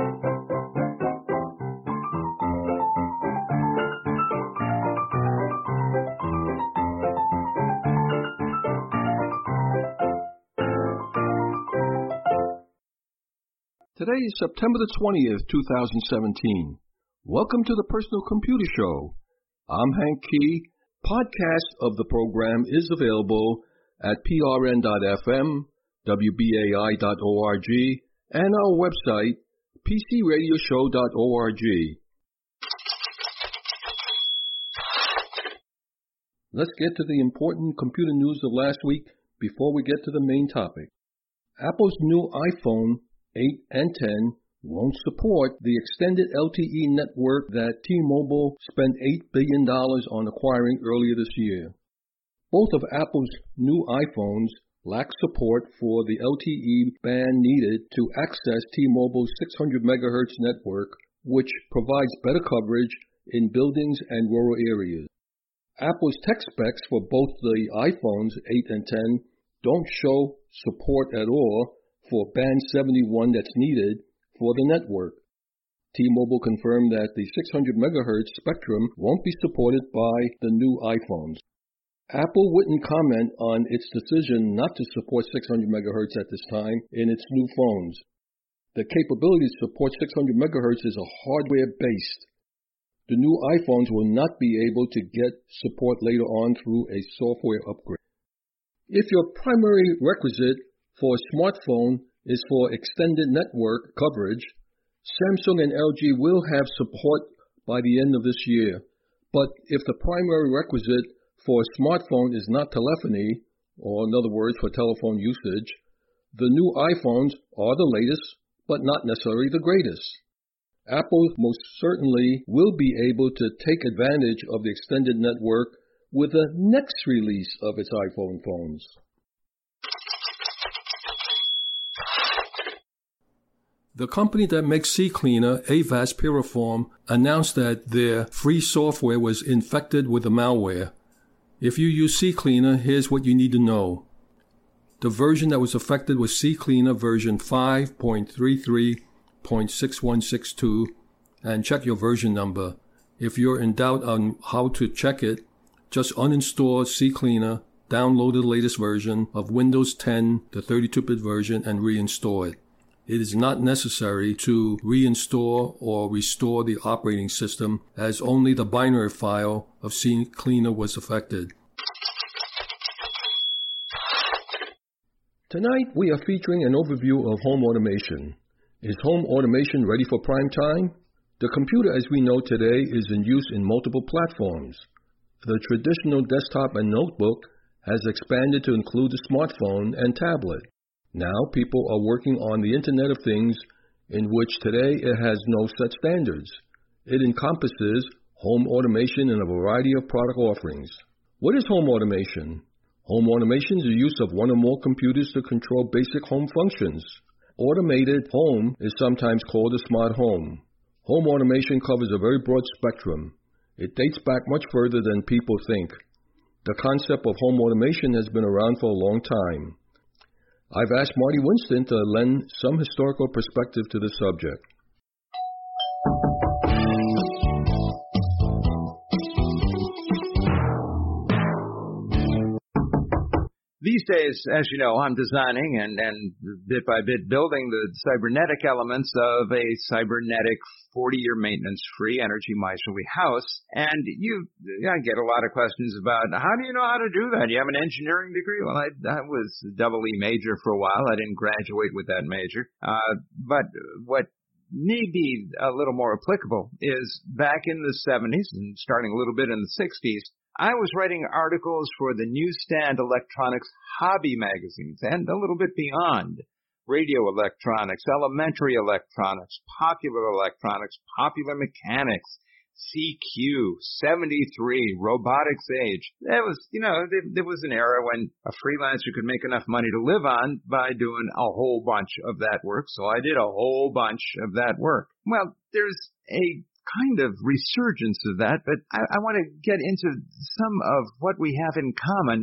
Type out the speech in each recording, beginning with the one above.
Today is September the 20th, 2017. Welcome to the Personal Computer Show. I'm Hank Key. Podcast of the program is available at prn.fm, wbai.org, and our website, pcradioshow.org. Let's get to the important computer news of last week before we get to the main topic. Apple's new iPhone 8 and 10 won't support the extended LTE network that T-Mobile spent $8 billion on acquiring earlier this year. Both of Apple's new iPhones lack support for the LTE band needed to access T-Mobile's 600 MHz network, which provides better coverage in buildings and rural areas. Apple's tech specs for both the iPhones 8 and 10 don't show support at all for band 71 that's needed for the network. T-Mobile confirmed that the 600 MHz spectrum won't be supported by the new iPhones. Apple wouldn't comment on its decision not to support 600 MHz at this time in its new phones. The capability to support 600 MHz is hardware-based. The new iPhones will not be able to get support later on through a software upgrade. If your primary requisite for a smartphone is for extended network coverage, Samsung and LG will have support by the end of this year. But if the primary requisite for a smartphone is not telephony, or in other words, for telephone usage, the new iPhones are the latest, but not necessarily the greatest. Apple most certainly will be able to take advantage of the extended network with the next release of its iPhone phones. The company that makes CCleaner, Avast Piriform, announced that their free software was infected with the malware. If you use CCleaner, here's what you need to know. The version that was affected was CCleaner version 5.33.6162, and check your version number. If you're in doubt on how to check it, just uninstall CCleaner, download the latest version of Windows 10, the 32-bit version, and reinstall it. It is not necessary to reinstall or restore the operating system, as only the binary file of CCleaner was affected. Tonight we are featuring an overview of home automation. Is home automation ready for prime time? The computer as we know today is in use in multiple platforms. The traditional desktop and notebook has expanded to include the smartphone and tablet. Now people are working on the Internet of Things, in which today it has no set standards. It encompasses home automation in a variety of product offerings. What is home automation? Home automation is the use of one or more computers to control basic home functions. Automated home is sometimes called a smart home. Home automation covers a very broad spectrum. It dates back much further than people think. The concept of home automation has been around for a long time. I've asked Marty Winston to lend some historical perspective to the subject. These days, as you know, I'm designing and bit by bit building the cybernetic elements of a cybernetic 40-year maintenance-free, energy miserly house. And I get a lot of questions about, how do you know how to do that? You have an engineering degree? Well, I was double E major for a while. I didn't graduate with that major. But what may be a little more applicable is back in the 70s and starting a little bit in the 60s, I was writing articles for the Newsstand Electronics hobby magazines and a little bit beyond. Radio electronics, elementary electronics, popular electronics, popular mechanics, CQ, 73, robotics age. There was an era when a freelancer could make enough money to live on by doing a whole bunch of that work, so I did a whole bunch of that work. Well, there's a kind of resurgence of that, but I want to get into some of what we have in common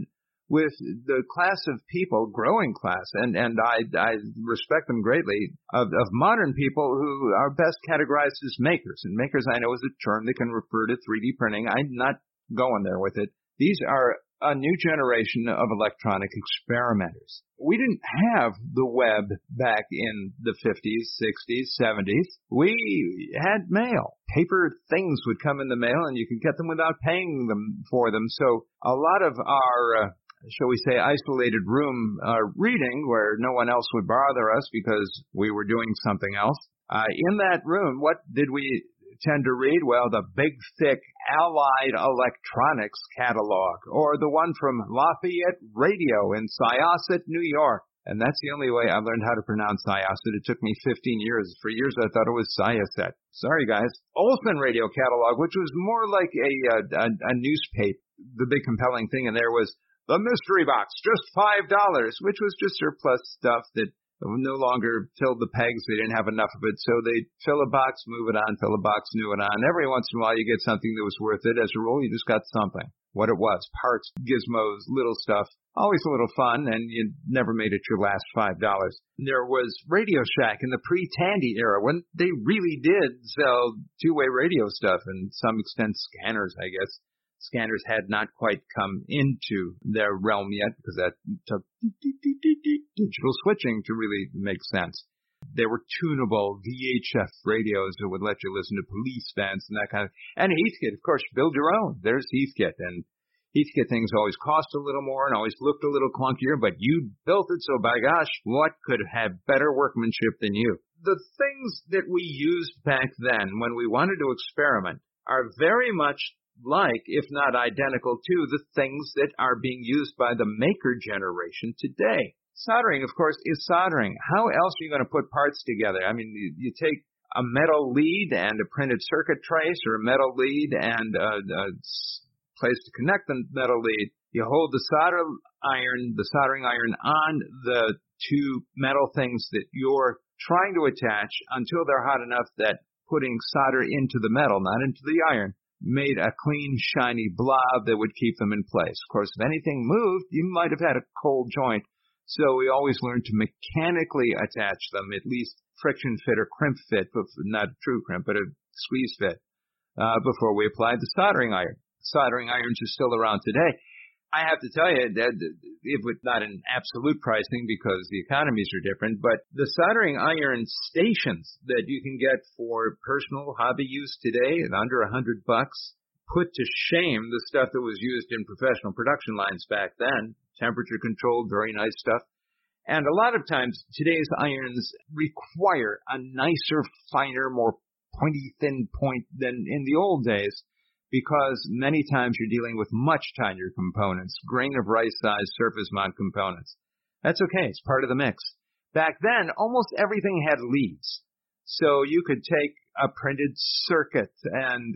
with the class of people, growing class, and I respect them greatly, of modern people who are best categorized as makers. And makers, I know, is a term that can refer to 3D printing. I'm not going there with it. These are a new generation of electronic experimenters. We didn't have the web back in the 50s, 60s, 70s. We had mail. Paper things would come in the mail, and you could get them without paying them for them. So a lot of our, shall we say, isolated room reading, where no one else would bother us because we were doing something else, in that room, what did we tend to read? Well, the big, thick Allied Electronics catalog, or the one from Lafayette Radio in Syosset, New York. And that's the only way I learned how to pronounce Syosset. It took me 15 years. For years, I thought it was Syosset. Sorry, guys. Olson Radio catalog, which was more like a newspaper. The big compelling thing in there was the mystery box, just $5, which was just surplus stuff that no longer filled the pegs. They didn't have enough of it, so they'd fill a box, move it on, fill a box, move it on. Every once in a while, you get something that was worth it. As a rule, you just got something. What it was, parts, gizmos, little stuff, always a little fun, and you never made it your last $5. There was Radio Shack in the pre-Tandy era, when they really did sell two-way radio stuff, and to some extent scanners, I guess. Scanners had not quite come into their realm yet, because that took digital switching to really make sense. There were tunable VHF radios that would let you listen to police bands and that kind of. And Heathkit, of course, build your own. There's Heathkit, and Heathkit things always cost a little more and always looked a little clunkier, but you built it, so by gosh, what could have better workmanship than you? The things that we used back then when we wanted to experiment are very much like, if not identical to, the things that are being used by the maker generation today. Soldering, of course, is soldering. How else are you going to put parts together? I mean, you take a metal lead and a printed circuit trace, or a metal lead and a place to connect the metal lead. You hold the soldering iron on the two metal things that you're trying to attach until they're hot enough that putting solder into the metal, not into the iron, made a clean, shiny blob that would keep them in place. Of course, if anything moved, you might have had a cold joint. So we always learned to mechanically attach them, at least friction fit or crimp fit, not a true crimp, but a squeeze fit, before we applied the soldering iron. Soldering irons are still around today. I have to tell you that it was not an absolute pricing because the economies are different, but the soldering iron stations that you can get for personal hobby use today at under $100 put to shame the stuff that was used in professional production lines back then. Temperature controlled, very nice stuff. And a lot of times today's irons require a nicer, finer, more pointy, thin point than in the old days, because many times you're dealing with much tinier components, grain of rice size surface mount components. That's okay. It's part of the mix. Back then, almost everything had leads. So you could take a printed circuit and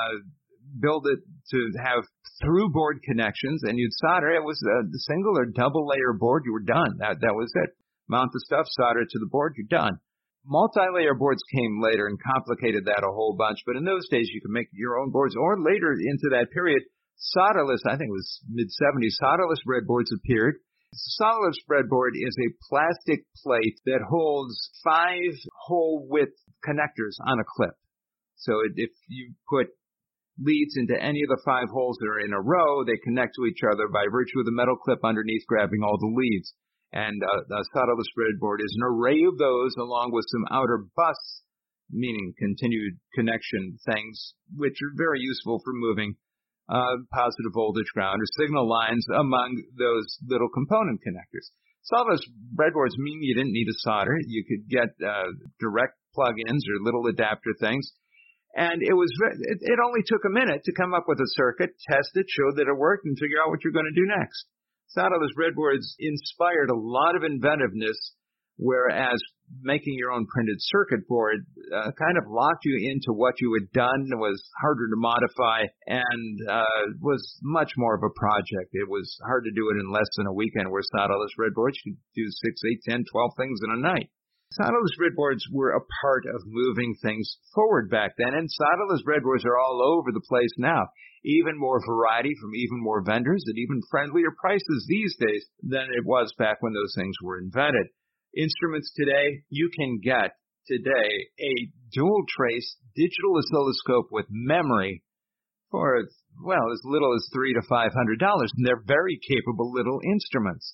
build it to have through board connections, and you'd solder. It was a single or double layer board. You were done. That was it. Mount the stuff, solder it to the board, you're done. Multi-layer boards came later and complicated that a whole bunch, but in those days you could make your own boards, or later into that period, solderless, I think it was mid-70s, solderless breadboards appeared. The solderless breadboard is a plastic plate that holds 5 hole width connectors on a clip. So if you put leads into any of the 5 holes that are in a row, they connect to each other by virtue of the metal clip underneath grabbing all the leads. And the solderless breadboard is an array of those, along with some outer bus, meaning continued connection things, which are very useful for moving positive voltage ground or signal lines among those little component connectors. Solderless breadboards mean you didn't need a solder. You could get direct plug-ins or little adapter things. And it only took a minute to come up with a circuit, test it, show that it worked, and figure out what you're going to do next. Solderless breadboards inspired a lot of inventiveness, whereas making your own printed circuit board kind of locked you into what you had done, was harder to modify, and was much more of a project. It was hard to do it in less than a weekend, where solderless breadboards you could do 6, 8, 10, 12 things in a night. Solderless breadboards were a part of moving things forward back then, and solderless breadboards are all over the place now. even more variety from even more vendors at even friendlier prices these days than it was back when those things were invented. Instruments today, you can get today a dual trace digital oscilloscope with memory for, well, as little as $300 to $500, and they're very capable little instruments.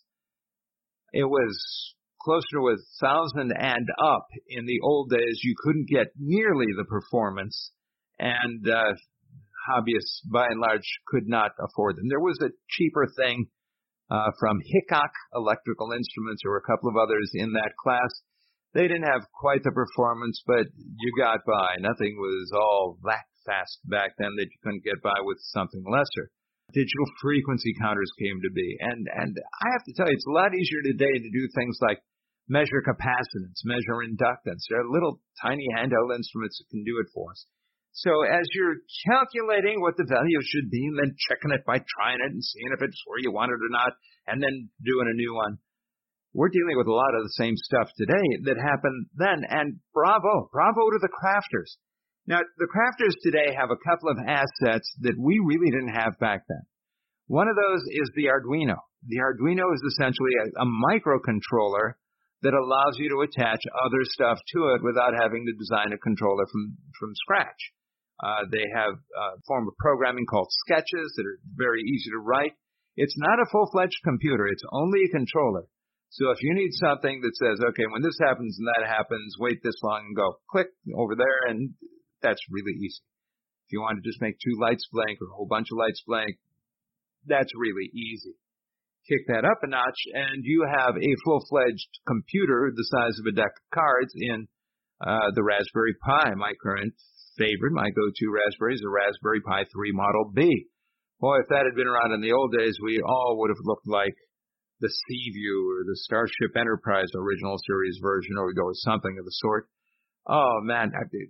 It was closer to 1,000 and up. In the old days, you couldn't get nearly the performance, and hobbyists, by and large, could not afford them. There was a cheaper thing from Hickok Electrical Instruments or a couple of others in that class. They didn't have quite the performance, but you got by. Nothing was all that fast back then that you couldn't get by with something lesser. Digital frequency counters came to be. And I have to tell you, it's a lot easier today to do things like measure capacitance, measure inductance. There are little tiny handheld instruments that can do it for us. So as you're calculating what the value should be and then checking it by trying it and seeing if it's where you want it or not, and then doing a new one, we're dealing with a lot of the same stuff today that happened then. And bravo to the crafters. Now, the crafters today have a couple of assets that we really didn't have back then. One of those is the Arduino. The Arduino is essentially a microcontroller that allows you to attach other stuff to it without having to design a controller from scratch. They have a form of programming called sketches that are very easy to write. It's not a full-fledged computer. It's only a controller. So if you need something that says, okay, when this happens and that happens, wait this long and go click over there, and that's really easy. If you want to just make two lights blink or a whole bunch of lights blink, that's really easy. Kick that up a notch, and you have a full-fledged computer the size of a deck of cards in the Raspberry Pi. My current favorite, my go-to Raspberry is a Raspberry Pi 3 Model B. Boy, if that had been around in the old days, we all would have looked like the Seaview or the Starship Enterprise original series version, or something of the sort. Oh, man,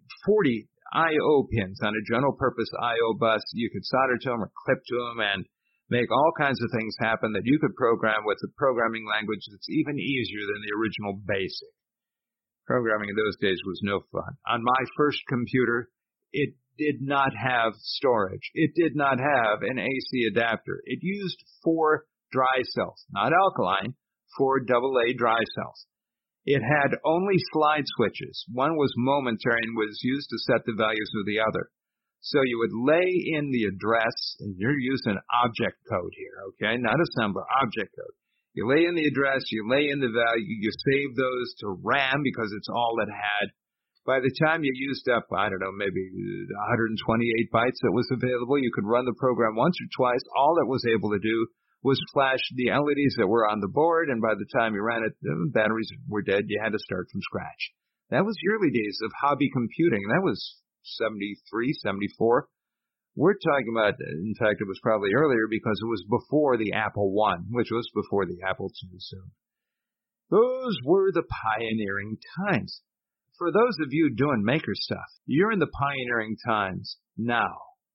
40 I.O. pins on a general-purpose I.O. bus. You could solder to them or clip to them and make all kinds of things happen that you could program with a programming language that's even easier than the original BASIC. Programming in those days was no fun. On my first computer, it did not have storage. It did not have an AC adapter. It used 4 dry cells, not alkaline, 4 AA dry cells. It had only slide switches. One was momentary and was used to set the values of the other. So you would lay in the address, and you're using object code here, okay? Not assembler, object code. You lay in the address, you lay in the value, you save those to RAM because it's all it had. By the time you used up, I don't know, maybe 128 bytes that was available, you could run the program once or twice. All it was able to do was flash the LEDs that were on the board, and by the time you ran it, the batteries were dead. You had to start from scratch. That was the early days of hobby computing. That was 73, 74. We're talking about, in fact, it was probably earlier because it was before the Apple I, which was before the Apple II. So those were the pioneering times. For those of you doing maker stuff, you're in the pioneering times now.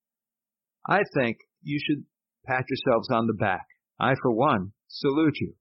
I think you should pat yourselves on the back. I, for one, salute you.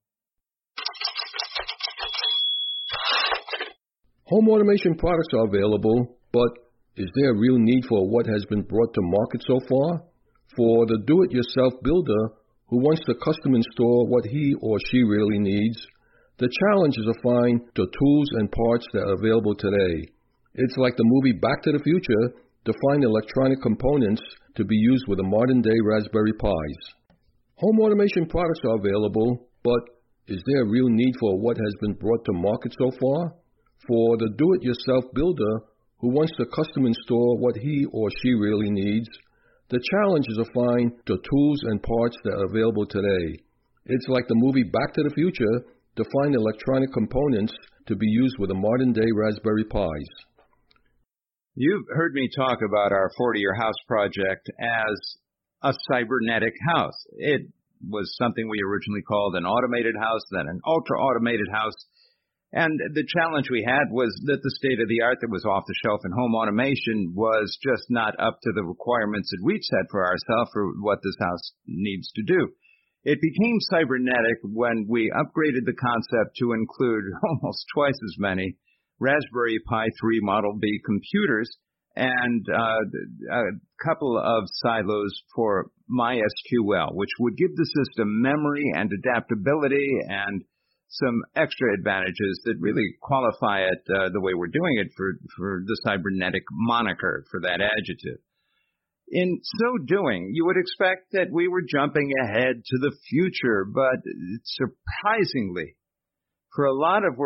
Home automation products are available, but is there a real need for what has been brought to market so far? For the do-it-yourself builder who wants to custom install what he or she really needs, the challenge is to find the tools and parts that are available today. It's like the movie Back to the Future to find electronic components to be used with the modern-day Raspberry Pis. Home automation products are available, but is there a real need for what has been brought to market so far? For the do-it-yourself builder who wants to custom install what he or she really needs, the challenge is to find the tools and parts that are available today. It's like the movie Back to the Future to find electronic components to be used with the modern-day Raspberry Pis. You've heard me talk about our 40-year house project as a cybernetic house. It was something we originally called an automated house, then an ultra-automated house. And the challenge we had was that the state-of-the-art that was off the shelf in home automation was just not up to the requirements that we'd set for ourselves for what this house needs to do. It became cybernetic when we upgraded the concept to include almost twice as many Raspberry Pi 3 Model B computers and a couple of silos for MySQL, which would give the system memory and adaptability and some extra advantages that really qualify it the way we're doing it for the cybernetic moniker, for that adjective. In so doing, you would expect that we were jumping ahead to the future, but surprisingly, for a lot of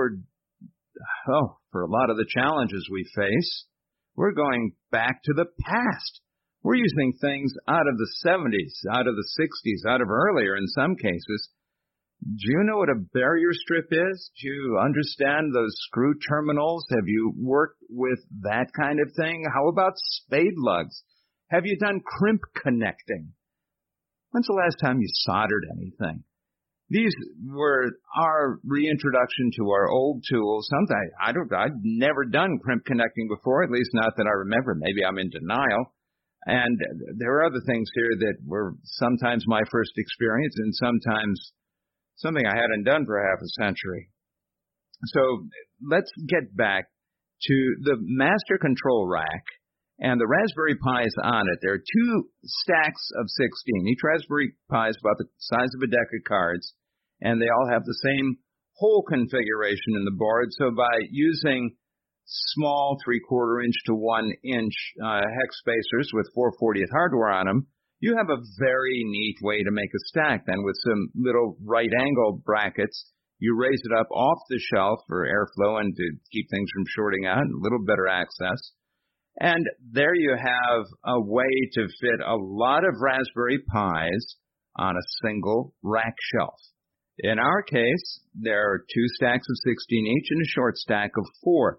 the challenges we face, we're going back to the past. We're using things out of the 70s, out of the 60s, out of earlier in some cases. Do you know what a barrier strip is? Do you understand those screw terminals? Have you worked with that kind of thing? How about spade lugs? Have you done crimp connecting? When's the last time you soldered anything? These were our reintroduction to our old tools. Sometimes I'd never done crimp connecting before, at least not that I remember. Maybe I'm in denial. And there are other things here that were sometimes my first experience and sometimes something I hadn't done for half a century. So let's get back to the master control rack and the Raspberry Pis on it. There are two stacks of 16. Each Raspberry Pi is about the size of a deck of cards, and they all have the same hole configuration in the board. So by using small 3/4 inch to 1 inch hex spacers with 4/40th hardware on them, you have a very neat way to make a stack. Then with some little right angle brackets, you raise it up off the shelf for airflow and to keep things from shorting out, a little better access. And there you have a way to fit a lot of Raspberry Pis on a single rack shelf. In our case, there are two stacks of 16 each and a short stack of 4.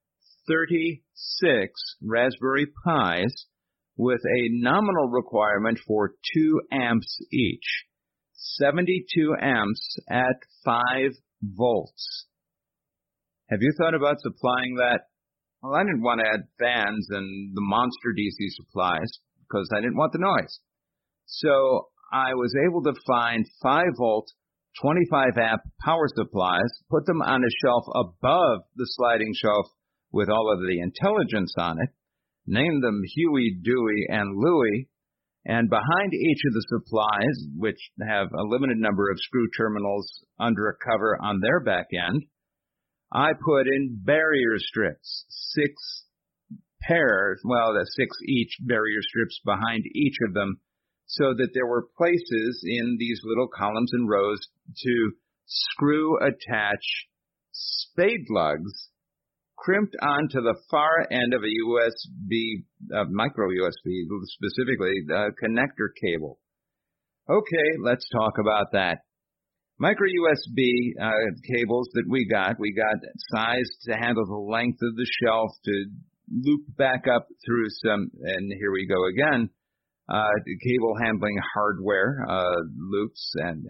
36 Raspberry Pis with a nominal requirement for 2 amps each. 72 amps at 5 volts. Have you thought about supplying that? Well, I didn't want to add fans and the monster DC supplies because I didn't want the noise. So I was able to find 5-volt, 25-amp power supplies, put them on a shelf above the sliding shelf with all of the intelligence on it, name them Huey, Dewey, and Louie, and behind each of the supplies, which have a limited number of screw terminals under a cover on their back end, I put in barrier strips, 6 pairs, the 6 each barrier strips behind each of them, so that there were places in these little columns and rows to screw attach spade lugs crimped onto the far end of a USB, micro USB, specifically the connector cable. Okay, let's talk about that. Micro USB cables that we got sized to handle the length of the shelf to loop back up through some, and here we go again, cable handling hardware, loops and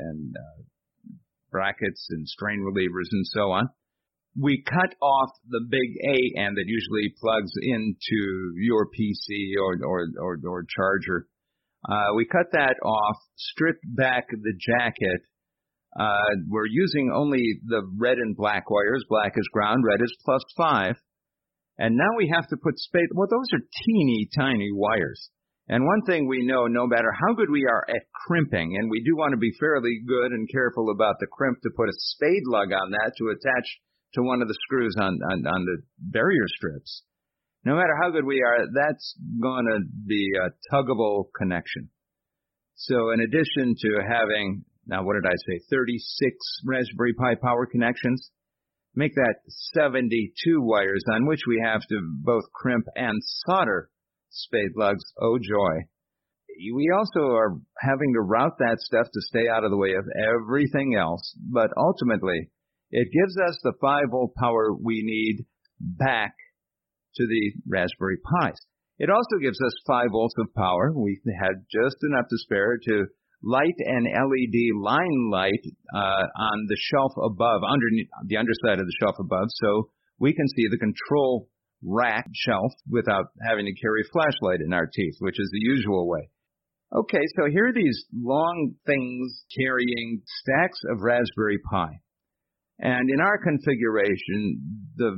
brackets and strain relievers and so on. We cut off the big A end that usually plugs into your PC or charger. We cut that off, stripped back the jacket. We're using only the red and black wires. Black is ground, red is +5. And now we have to put spade. Well, those are teeny tiny wires. And one thing we know, no matter how good we are at crimping, and we do want to be fairly good and careful about the crimp to put a spade lug on that to attach to one of the screws on the barrier strips. No matter how good we are, that's going to be a tuggable connection. So in addition to having, now what did I say, 36 Raspberry Pi power connections, make that 72 wires on which we have to both crimp and solder spade lugs. Oh joy. We also are having to route that stuff to stay out of the way of everything else, but ultimately it gives us the 5-volt power we need back to the Raspberry Pis. It also gives us 5 volts of power. We had just enough to spare to light an LED line light on the shelf above, underneath the underside of the shelf above, so we can see the control rack shelf without having to carry a flashlight in our teeth, which is the usual way. Okay, so here are these long things carrying stacks of Raspberry Pi. And in our configuration, the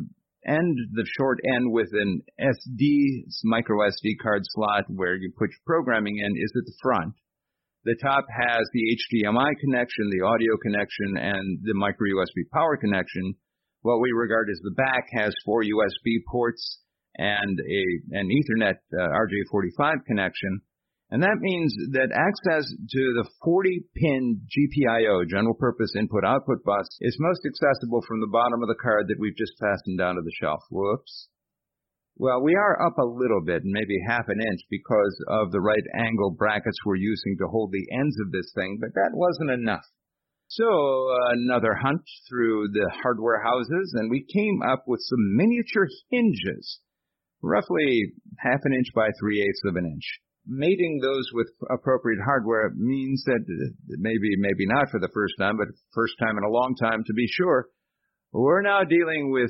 end, the short end with an micro SD card slot where you put your programming in, is at the front. The top has the HDMI connection, the audio connection, and the micro USB power connection. What we regard as the back has 4 USB ports and an Ethernet RJ45 connection. And that means that access to the 40-pin GPIO, general purpose input-output bus, is most accessible from the bottom of the card that we've just fastened down to the shelf. Whoops. Well, we are up a little bit, maybe half an inch, because of the right angle brackets we're using to hold the ends of this thing, but that wasn't enough. So another hunt through the hardware houses, and we came up with some miniature hinges, roughly half an inch by 3/8 of an inch. Mating those with appropriate hardware means that maybe not for the first time, but first time in a long time to be sure, we're now dealing with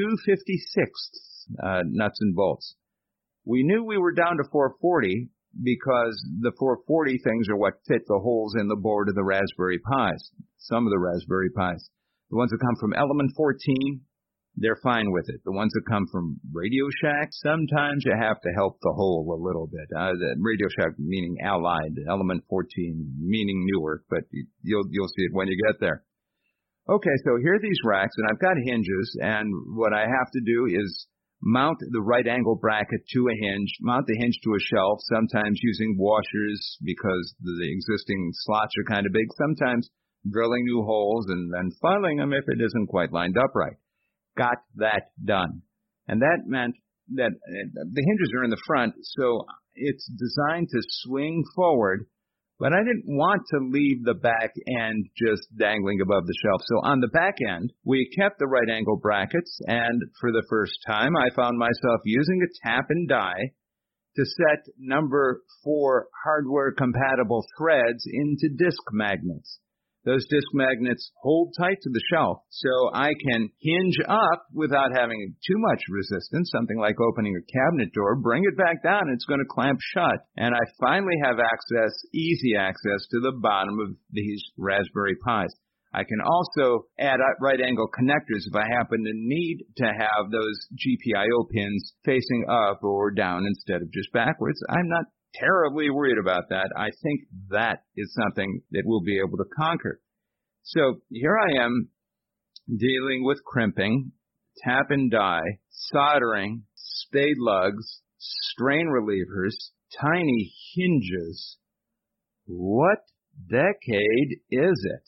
2/56 nuts and bolts. We knew we were down to 440 because the 440 things are what fit the holes in the board of the Raspberry Pis, some of the Raspberry Pis. The ones that come from Element 14, they're fine with it. The ones that come from Radio Shack, sometimes you have to help the hole a little bit. The Radio Shack meaning Allied, Element 14 meaning Newark, but you'll see it when you get there. Okay, so here are these racks, and I've got hinges, and what I have to do is mount the right angle bracket to a hinge, mount the hinge to a shelf, sometimes using washers because the existing slots are kind of big, sometimes drilling new holes and then filing them if it isn't quite lined up right. Got that done. And that meant that the hinges are in the front, so it's designed to swing forward, but I didn't want to leave the back end just dangling above the shelf. So on the back end, we kept the right angle brackets, and for the first time, I found myself using a tap and die to set number 4 hardware-compatible threads into disc magnets. Those disc magnets hold tight to the shelf, so I can hinge up without having too much resistance, something like opening a cabinet door, bring it back down, and it's going to clamp shut. And I finally have easy access to the bottom of these Raspberry Pis. I can also add right angle connectors if I happen to need to have those GPIO pins facing up or down instead of just backwards. I'm not terribly worried about that. I think that is something that we'll be able to conquer. So here I am dealing with crimping, tap and die, soldering, spade lugs, strain relievers, tiny hinges. What decade is it?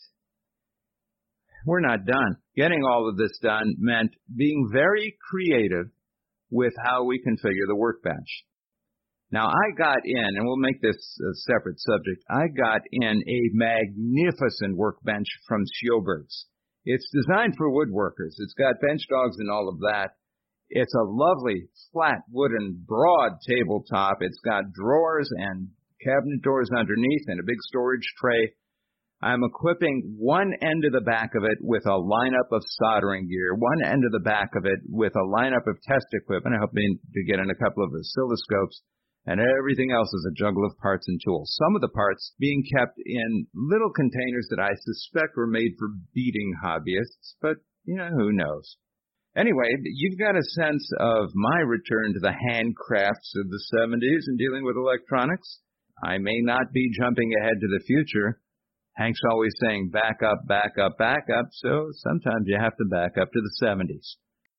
We're not done. Getting all of this done meant being very creative with how we configure the workbench. Now, I got in, and we'll make this a separate subject, I got in a magnificent workbench from Sjoberg's. It's designed for woodworkers. It's got bench dogs and all of that. It's a lovely, flat, wooden, broad tabletop. It's got drawers and cabinet doors underneath and a big storage tray. I'm equipping one end of the back of it with a lineup of soldering gear, one end of the back of it with a lineup of test equipment. I hope to get in a couple of oscilloscopes. And everything else is a juggle of parts and tools. Some of the parts being kept in little containers that I suspect were made for beading hobbyists, but, who knows. Anyway, you've got a sense of my return to the handcrafts of the 70s and dealing with electronics. I may not be jumping ahead to the future. Hank's always saying back up, back up, back up, so sometimes you have to back up to the 70s.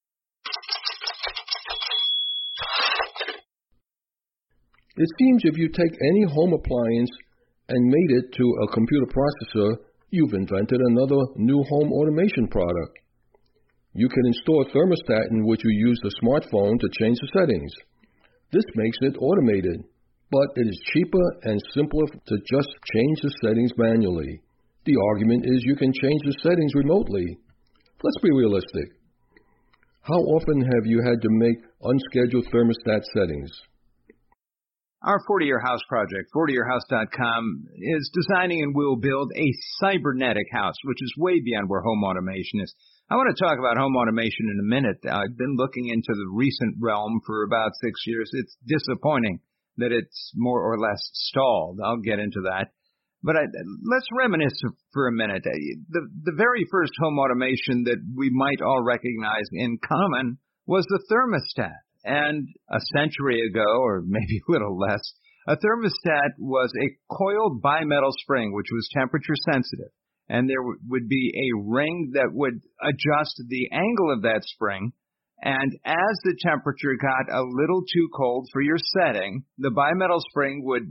It seems if you take any home appliance and made it to a computer processor, you've invented another new home automation product. You can install a thermostat in which you use the smartphone to change the settings. This makes it automated, but it is cheaper and simpler to just change the settings manually. The argument is you can change the settings remotely. Let's be realistic. How often have you had to make unscheduled thermostat settings? Our 40-Year House project, 40yearhouse.com, is designing and will build a cybernetic house, which is way beyond where home automation is. I want to talk about home automation in a minute. I've been looking into the recent realm for about 6 years. It's disappointing that it's more or less stalled. I'll get into that. But let's reminisce for a minute. The very first home automation that we might all recognize in common was the thermostat. And a century ago, or maybe a little less, a thermostat was a coiled bimetal spring which was temperature sensitive. And there would be a ring that would adjust the angle of that spring. And as the temperature got a little too cold for your setting, the bimetal spring would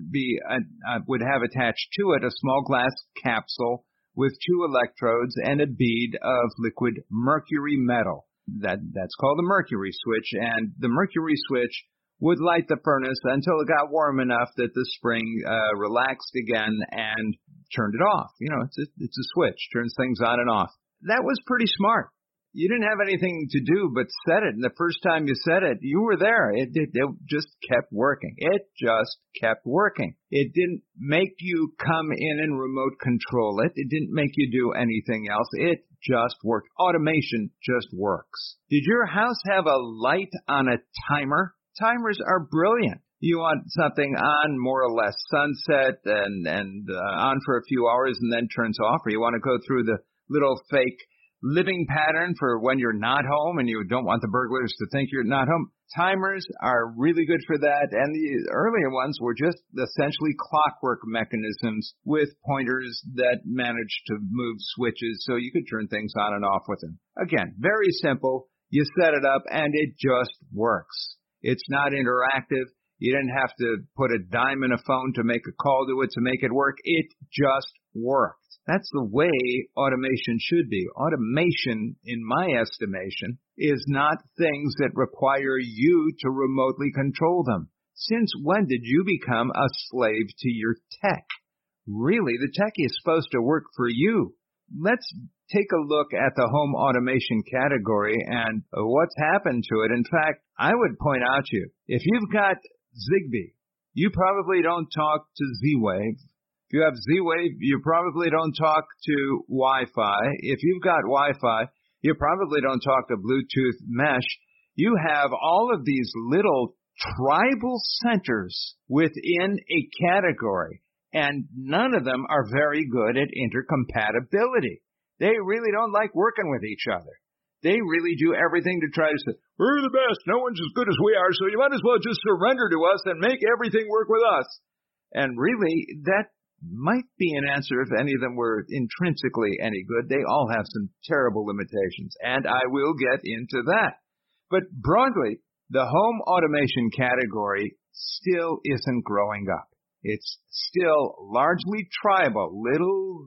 have attached to it a small glass capsule with 2 electrodes and a bead of liquid mercury metal. That's called the mercury switch, and the mercury switch would light the furnace until it got warm enough that the spring relaxed again and turned it off. You know, it's a switch, turns things on and off. That was pretty smart. You didn't have anything to do but set it, and the first time you set it, you were there. It just kept working. It just kept working. It didn't make you come in and remote control it. It didn't make you do anything else. It just worked. Automation just works. Did your house have a light on a timer? Timers are brilliant. You want something on more or less sunset and on for a few hours and then turns off, or you want to go through the little fake living pattern for when you're not home and you don't want the burglars to think you're not home. Timers are really good for that, and the earlier ones were just essentially clockwork mechanisms with pointers that managed to move switches so you could turn things on and off with them. Again, very simple. You set it up and it just works. It's not interactive. You didn't have to put a dime in a phone to make a call to it to make it work. It just worked. That's the way automation should be. Automation, in my estimation, is not things that require you to remotely control them. Since when did you become a slave to your tech? Really, the tech is supposed to work for you. Let's take a look at the home automation category and what's happened to it. In fact, I would point out to you, if you've got Zigbee, you probably don't talk to Z-Wave. If you have Z-Wave, you probably don't talk to Wi-Fi. If you've got Wi-Fi, you probably don't talk to Bluetooth mesh. You have all of these little tribal centers within a category, and none of them are very good at intercompatibility. They really don't like working with each other. They really do everything to try to say, we're the best, no one's as good as we are, so you might as well just surrender to us and make everything work with us. And really, that might be an answer if any of them were intrinsically any good. They all have some terrible limitations, and I will get into that. But broadly, the home automation category still isn't growing up. It's still largely tribal, little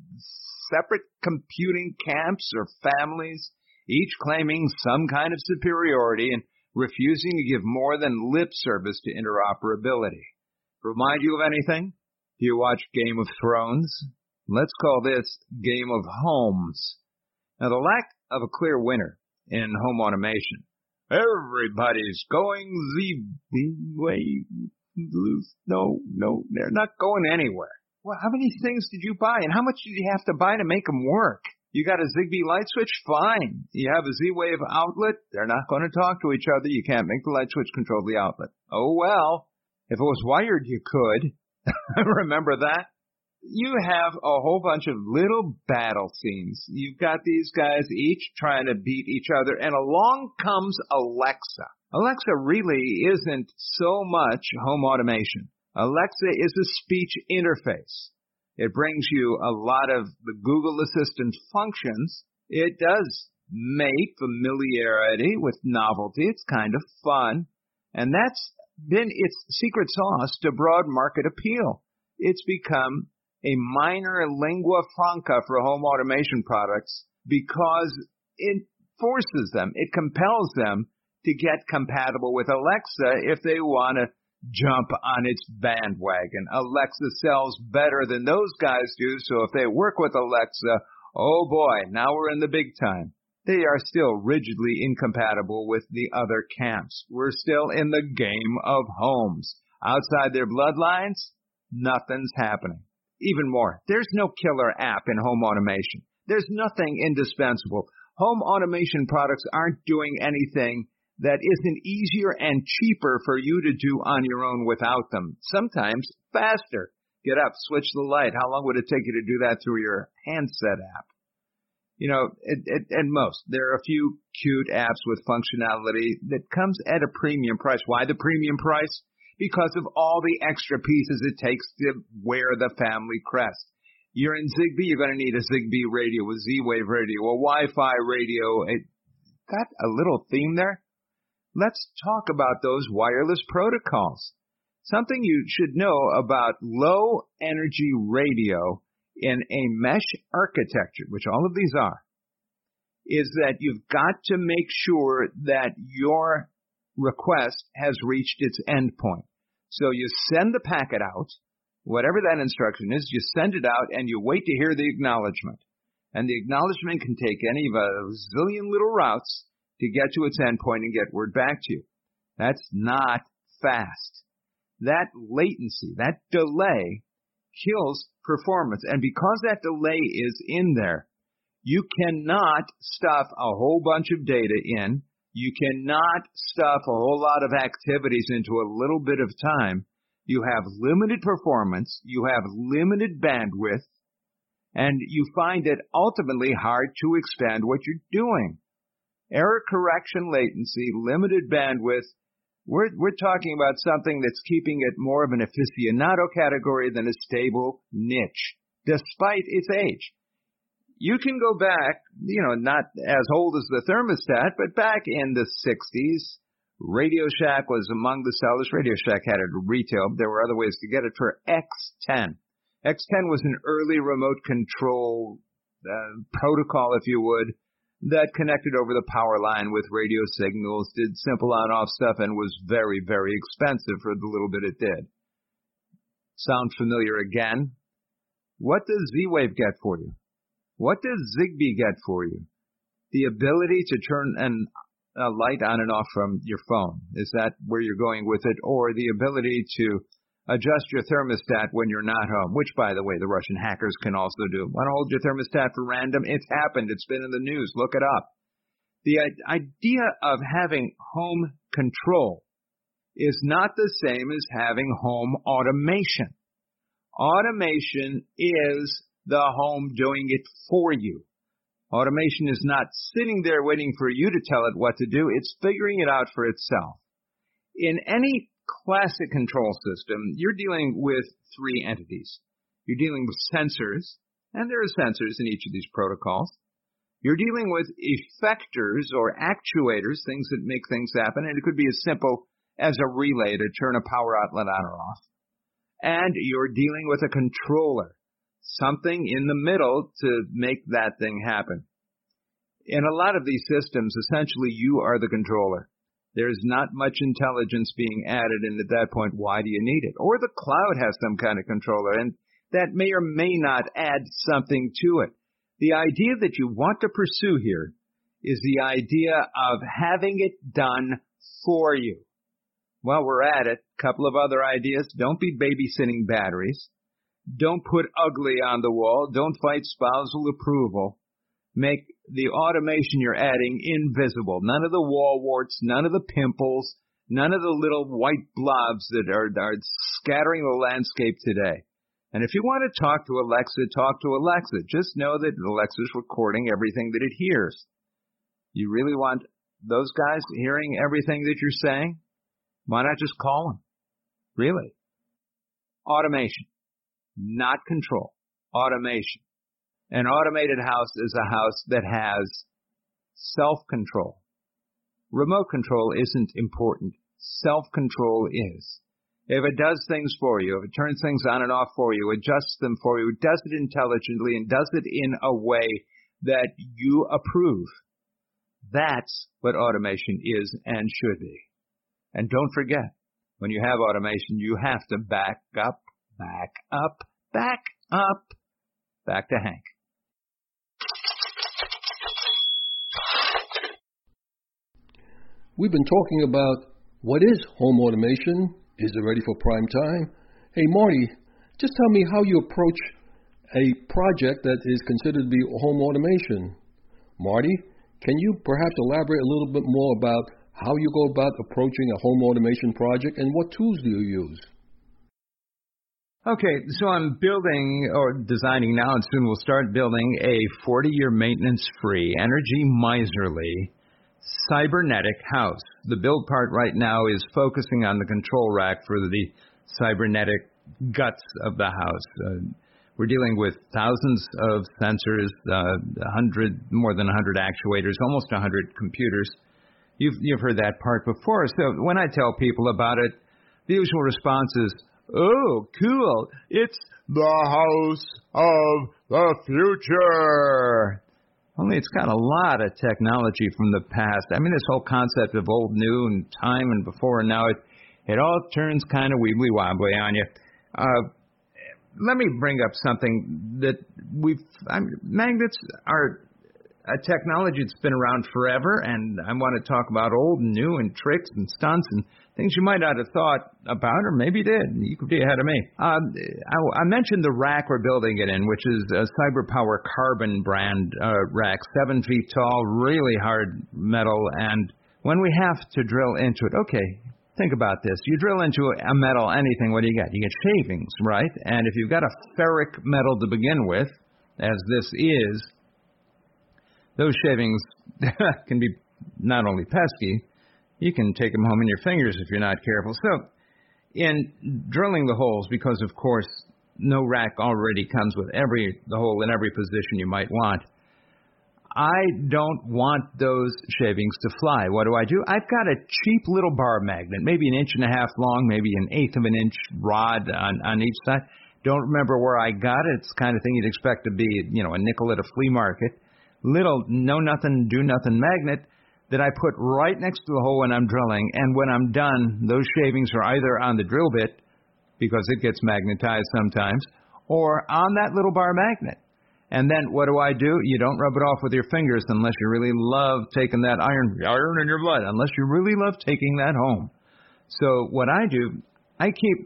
separate computing camps or families, each claiming some kind of superiority and refusing to give more than lip service to interoperability. Remind you of anything? Do you watch Game of Thrones? Let's call this Game of Homes. Now, the lack of a clear winner in home automation. Everybody's going the way. No, they're not going anywhere. Well, how many things did you buy, and how much did you have to buy to make them work? You got a Zigbee light switch? Fine. You have a Z-Wave outlet? They're not going to talk to each other. You can't make the light switch control the outlet. Oh, well. If it was wired, you could. Remember that? You have a whole bunch of little battle scenes. You've got these guys each trying to beat each other, and along comes Alexa. Alexa really isn't so much home automation. Alexa is a speech interface. It brings you a lot of the Google Assistant functions. It does make familiarity with novelty. It's kind of fun. And that's been its secret sauce to broad market appeal. It's become a minor lingua franca for home automation products because it forces them, it compels them to get compatible with Alexa if they want to jump on its bandwagon. Alexa sells better than those guys do, so if they work with Alexa, oh boy, now we're in the big time. They are still rigidly incompatible with the other camps. We're still in the game of homes. Outside their bloodlines, nothing's happening. Even more, there's no killer app in home automation. There's nothing indispensable. Home automation products aren't doing anything that isn't easier and cheaper for you to do on your own without them. Sometimes faster. Get up, switch the light. How long would it take you to do that through your handset app? And most. There are a few cute apps with functionality that comes at a premium price. Why the premium price? Because of all the extra pieces it takes to wear the family crest. You're in Zigbee, you're going to need a Zigbee radio, a Z-Wave radio, a Wi-Fi radio. Got a little theme there? Let's talk about those wireless protocols. Something you should know about low energy radio in a mesh architecture, which all of these are, is that you've got to make sure that your request has reached its endpoint. So you send the packet out, whatever that instruction is, you send it out and you wait to hear the acknowledgement. And the acknowledgement can take any of a zillion little routes to get to its endpoint and get word back to you. That's not fast. That latency, that delay, kills performance. And because that delay is in there, you cannot stuff a whole bunch of data in. You cannot stuff a whole lot of activities into a little bit of time. You have limited performance. You have limited bandwidth. And you find it ultimately hard to expand what you're doing. Error correction latency, limited bandwidth. We're talking about something that's keeping it more of an aficionado category than a stable niche, despite its age. You can go back, not as old as the thermostat, but back in the 60s, Radio Shack was among the sellers. Radio Shack had it at retail. There were other ways to get it for X10. X10 was an early remote control protocol, if you would, that connected over the power line with radio signals, did simple on-off stuff, and was very, very expensive for the little bit it did. Sound familiar again? What does Z-Wave get for you? What does Zigbee get for you? The ability to turn a light on and off from your phone. Is that where you're going with it? Or the ability to adjust your thermostat when you're not home, which, by the way, the Russian hackers can also do. Want to hold your thermostat for random? It's happened. It's been in the news. Look it up. The idea of having home control is not the same as having home automation. Automation is the home doing it for you. Automation is not sitting there waiting for you to tell it what to do. It's figuring it out for itself. In any classic control system, you're dealing with three entities. You're dealing with sensors, and there are sensors in each of these protocols. You're dealing with effectors or actuators, things that make things happen, and it could be as simple as a relay to turn a power outlet on or off. And you're dealing with a controller, something in the middle to make that thing happen. In a lot of these systems, essentially, you are the controller. There's not much intelligence being added, and at that point, why do you need it? Or the cloud has some kind of controller, and that may or may not add something to it. The idea that you want to pursue here is the idea of having it done for you. Well, we're at it. A couple of other ideas. Don't be babysitting batteries. Don't put ugly on the wall. Don't fight spousal approval. Make the automation you're adding invisible. None of the wall warts, none of the pimples, none of the little white blobs that are scattering the landscape today. And if you want to talk to Alexa, talk to Alexa. Just know that Alexa's recording everything that it hears. You really want those guys hearing everything that you're saying? Why not just call them? Really? Automation, not control. Automation. An automated house is a house that has self-control. Remote control isn't important. Self-control is. If it does things for you, if it turns things on and off for you, adjusts them for you, does it intelligently, and does it in a way that you approve, that's what automation is and should be. And don't forget, when you have automation, you have to back up, back up, back up. Back to Hank. We've been talking about what is home automation. Is it ready for prime time? Hey, Marty, just tell me how you approach a project that is considered to be home automation. Marty, can you perhaps elaborate a little bit more about how you go about approaching a home automation project and what tools do you use? Okay, so I'm building or designing now, and soon we'll start building a 40-year maintenance-free, energy miserly, cybernetic house. The build part right now is focusing on the control rack for the cybernetic guts of the house. We're dealing with thousands of sensors, more than 100 actuators, almost 100 computers. You've heard that part before. So when I tell people about it, the usual response is, "Oh, cool! It's the house of the future." Only it's got a lot of technology from the past. I mean, this whole concept of old, new, and time and before and now, it all turns kind of wibbly-wobbly on you. Let me bring up something that magnets are a technology that's been around forever, and I want to talk about old and new and tricks and stunts and things you might not have thought about, or maybe did. You could be ahead of me. I mentioned the rack we're building it in, which is a CyberPower Carbon brand rack, 7 feet tall, really hard metal, and when we have to drill into it, okay, think about this. You drill into a metal, anything, what do you get? You get shavings, right? And if you've got a ferric metal to begin with, as this is, those shavings can be not only pesky, you can take them home in your fingers if you're not careful. So in drilling the holes, because of course no rack already comes with the hole in every position you might want, I don't want those shavings to fly. What do? I've got a cheap little bar magnet, maybe 1.5 inches long, maybe 1/8 of an inch rod on each side. Don't remember where I got it. It's the kind of thing you'd expect to be, a nickel at a flea market. Little know-nothing, do-nothing magnet that I put right next to the hole when I'm drilling, and when I'm done, those shavings are either on the drill bit, because it gets magnetized sometimes, or on that little bar magnet. And then what do? You don't rub it off with your fingers unless you really love taking that iron in your blood, unless you really love taking that home. So what I do, I keep,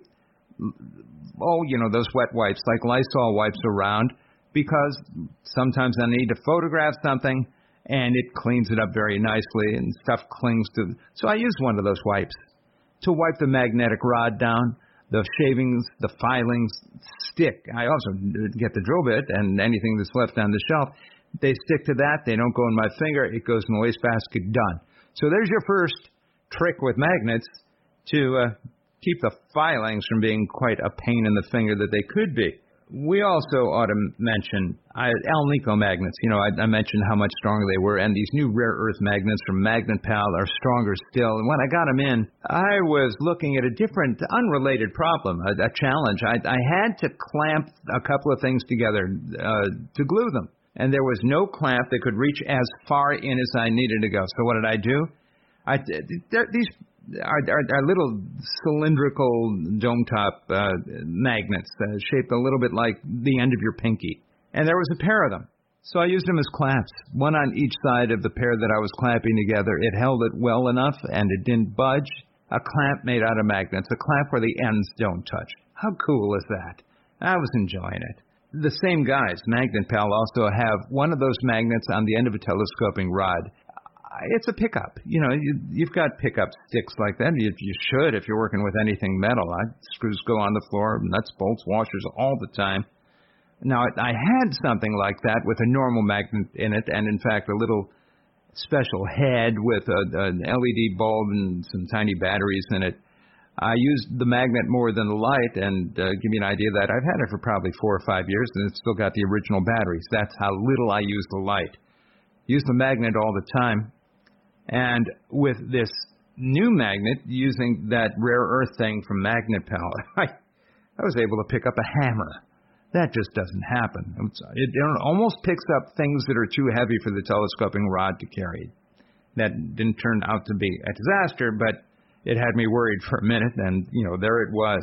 those wet wipes, like Lysol wipes around, because sometimes I need to photograph something, and it cleans it up very nicely, and stuff clings to. So I use one of those wipes to wipe the magnetic rod down. The shavings, the filings stick. I also get the drill bit and anything that's left on the shelf. They stick to that. They don't go in my finger. It goes in the wastebasket. Done. So there's your first trick with magnets to keep the filings from being quite a pain in the finger that they could be. We also ought to mention Alnico magnets. I mentioned how much stronger they were, and these new rare earth magnets from MagnetPal are stronger still. And when I got them in, I was looking at a different, unrelated problem, a challenge. I had to clamp a couple of things together to glue them, and there was no clamp that could reach as far in as I needed to go. So what did I do? These are little cylindrical dome-top magnets shaped a little bit like the end of your pinky. And there was a pair of them. So I used them as clamps, one on each side of the pair that I was clamping together. It held it well enough, and it didn't budge. A clamp made out of magnets, a clamp where the ends don't touch. How cool is that? I was enjoying it. The same guys, MagnetPal, also have one of those magnets on the end of a telescoping rod. It's a pickup. You've got pickup sticks like that. You should if you're working with anything metal. Screws go on the floor, nuts, bolts, washers all the time. Now, I had something like that with a normal magnet in it, and in fact, a little special head with an LED bulb and some tiny batteries in it. I used the magnet more than the light, and give you an idea that I've had it for probably 4 or 5 years, and it's still got the original batteries. That's how little I use the light. Use the magnet all the time. And with this new magnet, using that rare earth thing from MagnetPal, I was able to pick up a hammer. That just doesn't happen. It almost picks up things that are too heavy for the telescoping rod to carry. That didn't turn out to be a disaster, but it had me worried for a minute, and, there it was.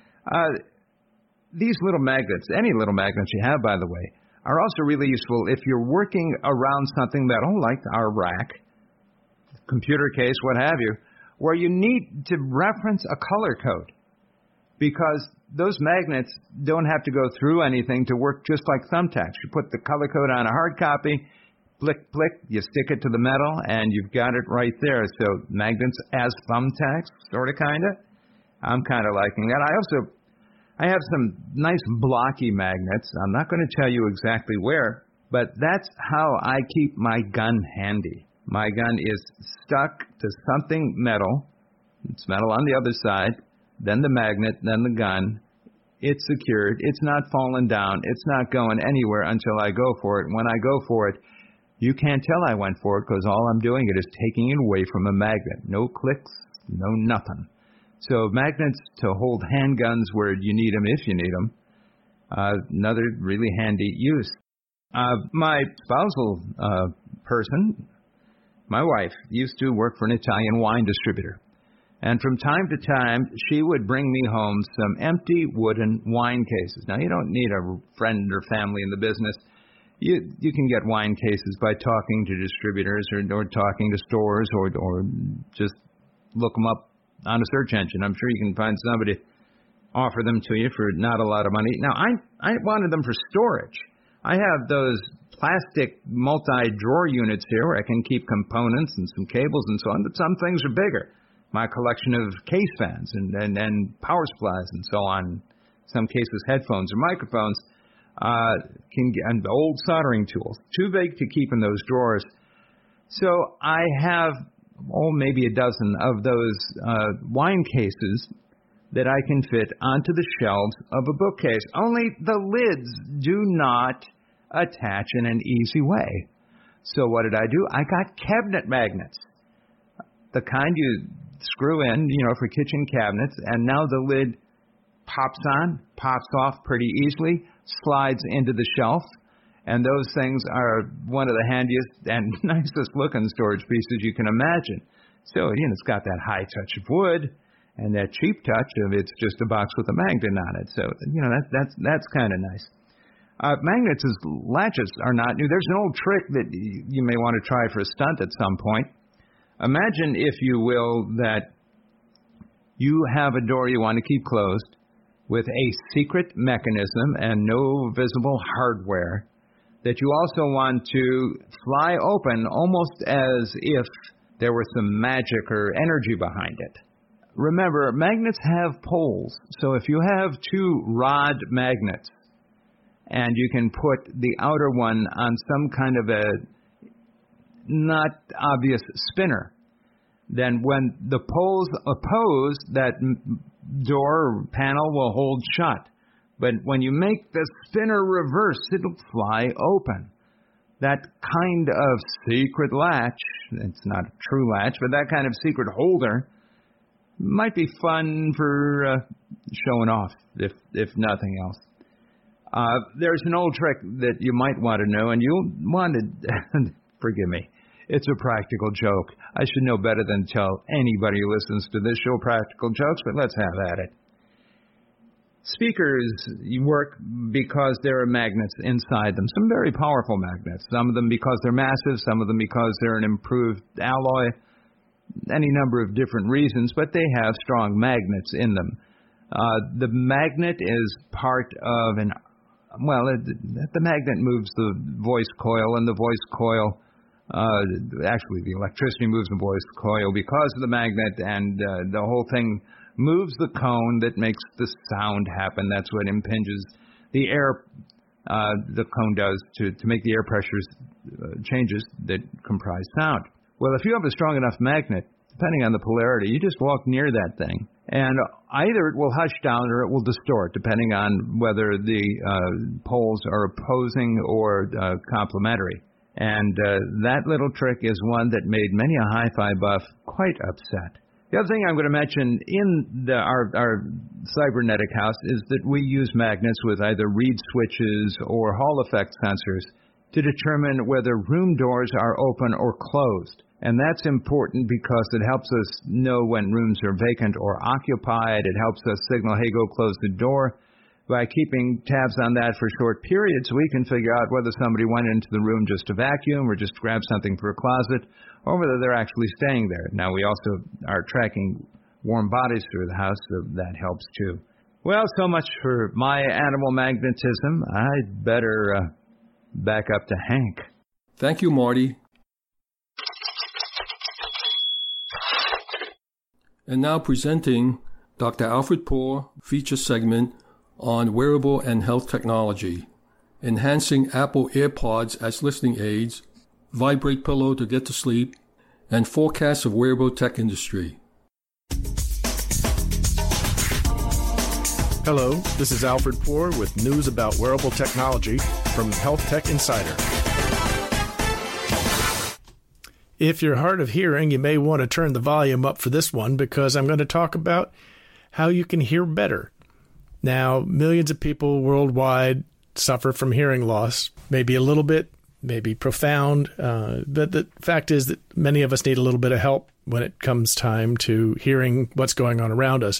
These little magnets, any little magnets you have, by the way, are also really useful if you're working around something metal, like our rack, computer case, what have you, where you need to reference a color code, because those magnets don't have to go through anything to work, just like thumbtacks. You put the color code on a hard copy, blick, blick, you stick it to the metal, and you've got it right there. So magnets as thumbtacks, sort of, kind of. I'm kind of liking that. I also I have some nice blocky magnets. I'm not going to tell you exactly where, but that's how I keep my gun handy. My gun is stuck to something metal. It's metal on the other side, then the magnet, then the gun. It's secured. It's not falling down. It's not going anywhere until I go for it. When I go for it, you can't tell I went for it because all I'm doing is taking it away from a magnet. No clicks, no nothing. So magnets to hold handguns where you need them if you need them. Another really handy use. My spousal person, my wife, used to work for an Italian wine distributor. And from time to time, she would bring me home some empty wooden wine cases. Now, you don't need a friend or family in the business. You can get wine cases by talking to distributors or talking to stores or just look them up on a search engine. I'm sure you can find somebody offer them to you for not a lot of money. Now, I wanted them for storage. I have those plastic multi-drawer units here where I can keep components and some cables and so on, but some things are bigger. My collection of case fans and power supplies and so on, some cases headphones or microphones, and old soldering tools, too big to keep in those drawers. So I have, maybe a dozen of those wine cases that I can fit onto the shelves of a bookcase. Only the lids do not attach in an easy way. So what did I do? I got cabinet magnets, the kind you screw in, for kitchen cabinets, and now the lid pops on, pops off pretty easily, slides into the shelf, and those things are one of the handiest and nicest looking storage pieces you can imagine. So, it's got that high touch of wood and that cheap touch of it's just a box with a magnet on it. So, that's kind of nice. Magnets as latches are not new. There's an old trick that you may want to try for a stunt at some point. Imagine, if you will, that you have a door you want to keep closed with a secret mechanism and no visible hardware that you also want to fly open almost as if there were some magic or energy behind it. Remember, magnets have poles, so if you have two rod magnets and you can put the outer one on some kind of a not obvious spinner, then when the poles oppose, that door or panel will hold shut. But when you make the spinner reverse, it'll fly open. That kind of secret latch, it's not a true latch, but that kind of secret holder might be fun for showing off, if nothing else. There's an old trick that you might want to know, and you'll want to, forgive me, it's a practical joke. I should know better than tell anybody who listens to this show practical jokes, but let's have at it. Speakers work because there are magnets inside them, some very powerful magnets, some of them because they're massive, some of them because they're an improved alloy, any number of different reasons, but they have strong magnets in them. The magnet is part of the magnet moves the voice coil, and the voice coil, actually the electricity moves the voice coil because of the magnet, and the whole thing moves the cone that makes the sound happen. That's what impinges the air, the cone does to make the air pressures changes that comprise sound. Well, if you have a strong enough magnet, depending on the polarity, you just walk near that thing, and either it will hush down or it will distort, depending on whether the poles are opposing or complementary. And that little trick is one that made many a hi-fi buff quite upset. The other thing I'm going to mention in our cybernetic house is that we use magnets with either reed switches or Hall effect sensors to determine whether room doors are open or closed. And that's important because it helps us know when rooms are vacant or occupied. It helps us signal, hey, go close the door. By keeping tabs on that for short periods, we can figure out whether somebody went into the room just to vacuum or just grab something for a closet, or whether they're actually staying there. Now, we also are tracking warm bodies through the house, so that helps too. Well, so much for my animal magnetism. I'd better back up to Hank. Thank you, Marty. And now presenting Dr. Alfred Poor feature segment, on wearable and health technology, enhancing Apple AirPods as listening aids, Vibrate Pillow to get to sleep, and forecasts of wearable tech industry. Hello, this is Alfred Poor with news about wearable technology from Health Tech Insider. If you're hard of hearing, you may want to turn the volume up for this one because I'm going to talk about how you can hear better. Now, millions of people worldwide suffer from hearing loss, maybe a little bit, maybe profound, but the fact is that many of us need a little bit of help when it comes time to hearing what's going on around us.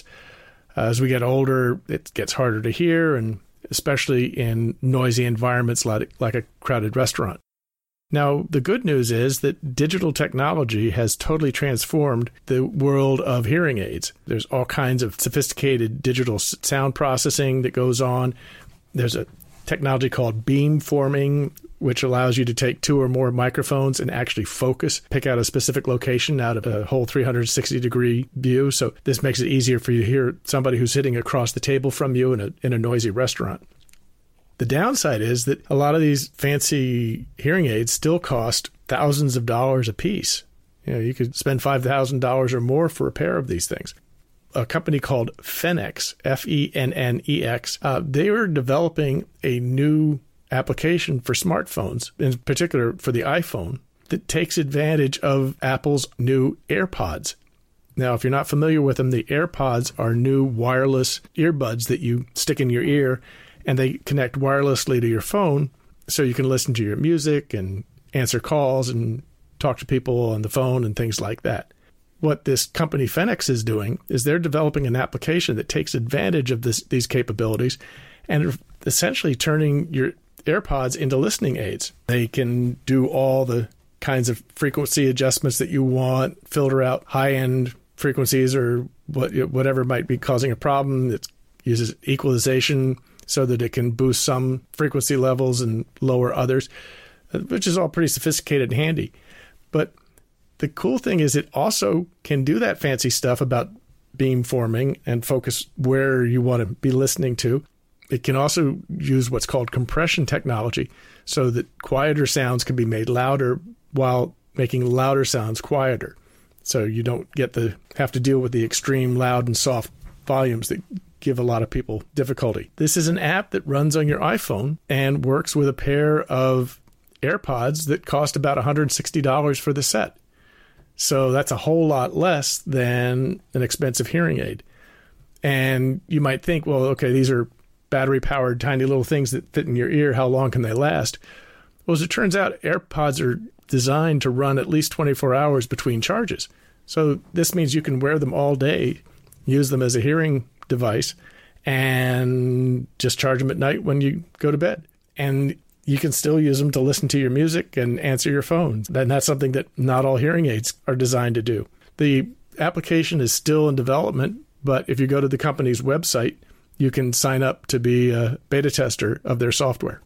As we get older, it gets harder to hear, and especially in noisy environments like a crowded restaurant. Now, the good news is that digital technology has totally transformed the world of hearing aids. There's all kinds of sophisticated digital sound processing that goes on. There's a technology called beamforming, which allows you to take two or more microphones and actually pick out a specific location out of a whole 360-degree view. So this makes it easier for you to hear somebody who's sitting across the table from you in a noisy restaurant. The downside is that a lot of these fancy hearing aids still cost thousands of dollars a piece. You could spend $5,000 or more for a pair of these things. A company called Fennex, F-E-N-N-E-X, they are developing a new application for smartphones, in particular for the iPhone, that takes advantage of Apple's new AirPods. Now, if you're not familiar with them, the AirPods are new wireless earbuds that you stick in your ear, and they connect wirelessly to your phone so you can listen to your music and answer calls and talk to people on the phone and things like that. What this company Fennex is doing is they're developing an application that takes advantage of these capabilities and essentially turning your AirPods into listening aids. They can do all the kinds of frequency adjustments that you want, filter out high-end frequencies or whatever might be causing a problem. It uses equalization so that it can boost some frequency levels and lower others, which is all pretty sophisticated and handy. But the cool thing is it also can do that fancy stuff about beamforming and focus where you want to be listening to. It can also use what's called compression technology so that quieter sounds can be made louder while making louder sounds quieter. So you don't have to deal with the extreme loud and soft volumes that give a lot of people difficulty. This is an app that runs on your iPhone and works with a pair of AirPods that cost about $160 for the set. So that's a whole lot less than an expensive hearing aid. And you might think, well, okay, these are battery-powered tiny little things that fit in your ear. How long can they last? Well, as it turns out, AirPods are designed to run at least 24 hours between charges. So this means you can wear them all day, use them as a hearing device, and just charge them at night when you go to bed. And you can still use them to listen to your music and answer your phone. And that's something that not all hearing aids are designed to do. The application is still in development, but if you go to the company's website, you can sign up to be a beta tester of their software.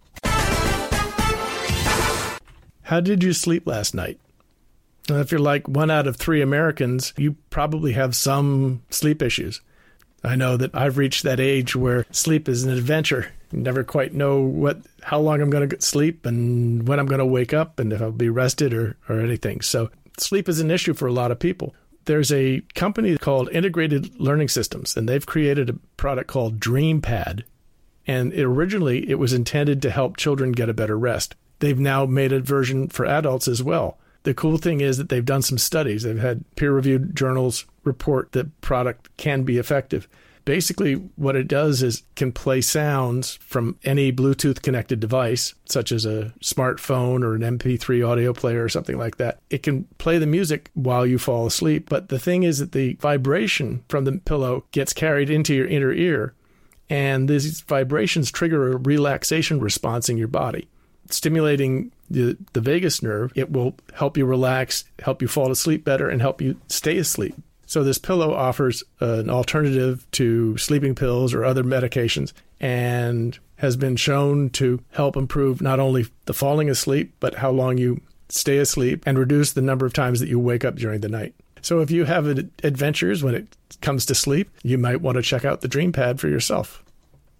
How did you sleep last night? If you're like 1 out of 3 Americans, you probably have some sleep issues. I know that I've reached that age where sleep is an adventure. You never quite know how long I'm going to sleep and when I'm going to wake up and if I'll be rested or anything. So sleep is an issue for a lot of people. There's a company called Integrated Learning Systems, and they've created a product called DreamPad. And originally, it was intended to help children get a better rest. They've now made a version for adults as well. The cool thing is that they've done some studies. They've had peer-reviewed journals report that product can be effective. Basically, what it does is can play sounds from any Bluetooth-connected device, such as a smartphone or an MP3 audio player or something like that. It can play the music while you fall asleep, but the thing is that the vibration from the pillow gets carried into your inner ear, and these vibrations trigger a relaxation response in your body. Stimulating the vagus nerve, it will help you relax, help you fall asleep better, and help you stay asleep. So this pillow offers an alternative to sleeping pills or other medications and has been shown to help improve not only the falling asleep, but how long you stay asleep and reduce the number of times that you wake up during the night. So if you have adventures when it comes to sleep, you might want to check out the DreamPad for yourself.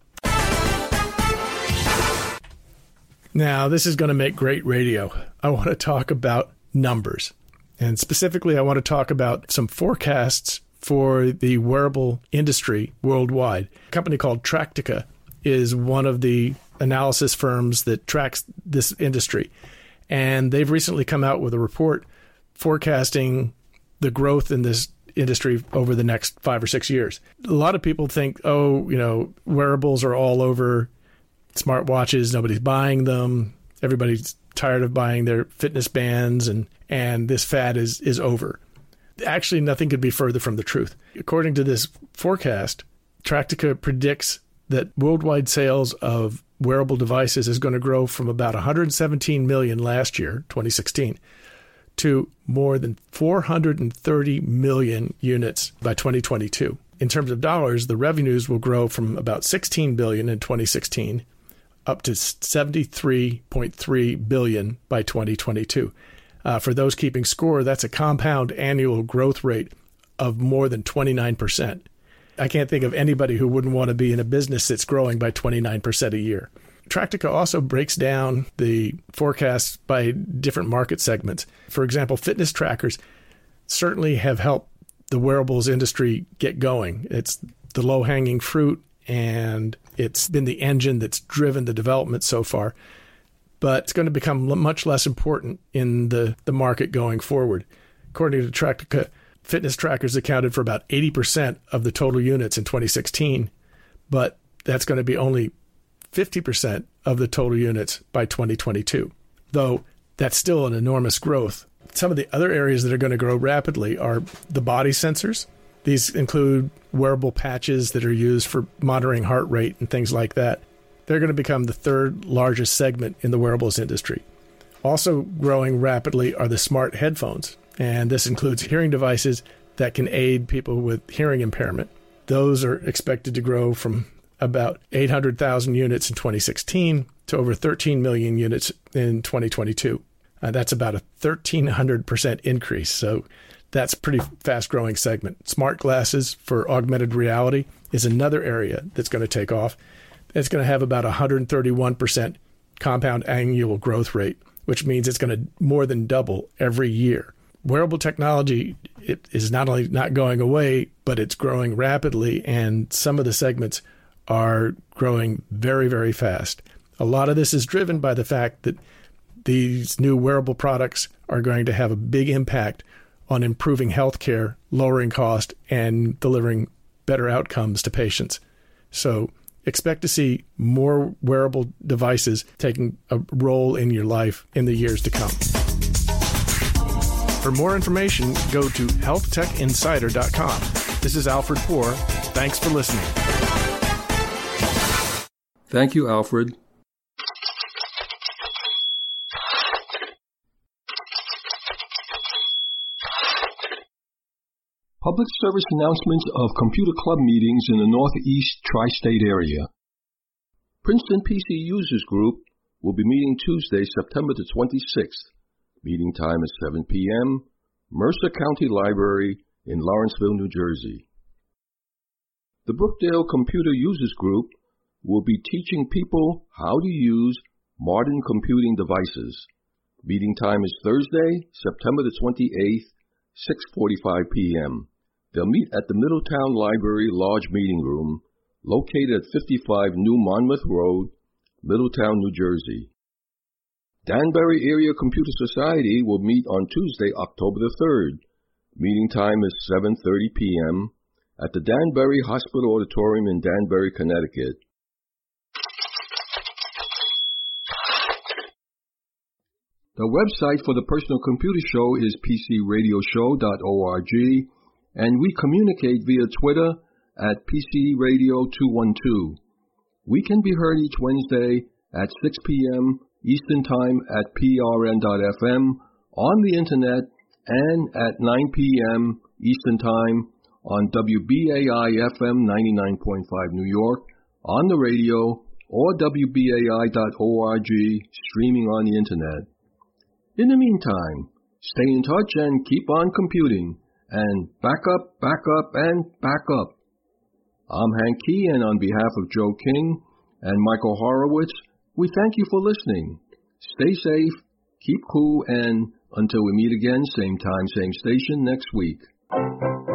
Now, this is going to make great radio. I want to talk about numbers. And specifically, I want to talk about some forecasts for the wearable industry worldwide. A company called Tractica is one of the analysis firms that tracks this industry. And they've recently come out with a report forecasting the growth in this industry over the next 5 or 6 years. A lot of people think, wearables are all over. Smartwatches, nobody's buying them. Everybody's tired of buying their fitness bands, and this fad is over. Actually, nothing could be further from the truth. According to this forecast, Tractica predicts that worldwide sales of wearable devices is going to grow from about 117 million last year, 2016, to more than 430 million units by 2022. In terms of dollars, the revenues will grow from about 16 billion in 2016 up to 73.3 billion by 2022. For those keeping score, that's a compound annual growth rate of more than 29%. I can't think of anybody who wouldn't want to be in a business that's growing by 29% a year. Tractica also breaks down the forecasts by different market segments. For example, fitness trackers certainly have helped the wearables industry get going. It's the low-hanging fruit, and it's been the engine that's driven the development so far. But it's going to become much less important in the market going forward. According to Tractica, fitness trackers accounted for about 80% of the total units in 2016, but that's going to be only 50% of the total units by 2022, though that's still an enormous growth. Some of the other areas that are going to grow rapidly are the body sensors. These include wearable patches that are used for monitoring heart rate and things like that. They're going to become the third largest segment in the wearables industry. Also growing rapidly are the smart headphones, and this includes hearing devices that can aid people with hearing impairment. Those are expected to grow from about 800,000 units in 2016 to over 13 million units in 2022. That's about a 1,300% increase, so that's a pretty fast-growing segment. Smart glasses for augmented reality is another area that's going to take off. It's going to have about 131% compound annual growth rate, which means it's going to more than double every year. Wearable technology, it is not only not going away, but it's growing rapidly, and some of the segments are growing very, very fast. A lot of this is driven by the fact that these new wearable products are going to have a big impact on improving healthcare, lowering cost, and delivering better outcomes to patients. So expect to see more wearable devices taking a role in your life in the years to come. For more information, go to healthtechinsider.com. This is Alfred Poor. Thanks for listening. Thank you, Alfred. Public service announcements of computer club meetings in the Northeast Tri-State area. Princeton PC Users Group will be meeting Tuesday, September the 26th. Meeting time is 7 p.m., Mercer County Library in Lawrenceville, New Jersey. The Brookdale Computer Users Group will be teaching people how to use modern computing devices. Meeting time is Thursday, September the 28th, 6:45 p.m. They'll meet at the Middletown Library Large Meeting Room, located at 55 New Monmouth Road, Middletown, New Jersey. Danbury Area Computer Society will meet on Tuesday, October the 3rd. Meeting time is 7:30 p.m. at the Danbury Hospital Auditorium in Danbury, Connecticut. The website for the Personal Computer Show is pcradioshow.org, and we communicate via Twitter at PCRadio212. We can be heard each Wednesday at 6 p.m. Eastern Time at prn.fm, on the Internet, and at 9 p.m. Eastern Time on WBAI-FM 99.5 New York, on the radio, or WBAI.org, streaming on the Internet. In the meantime, stay in touch and keep on computing, and back up, and back up. I'm Hank Key, and on behalf of Joe King and Michael Horowitz, we thank you for listening. Stay safe, keep cool, and until we meet again, same time, same station next week.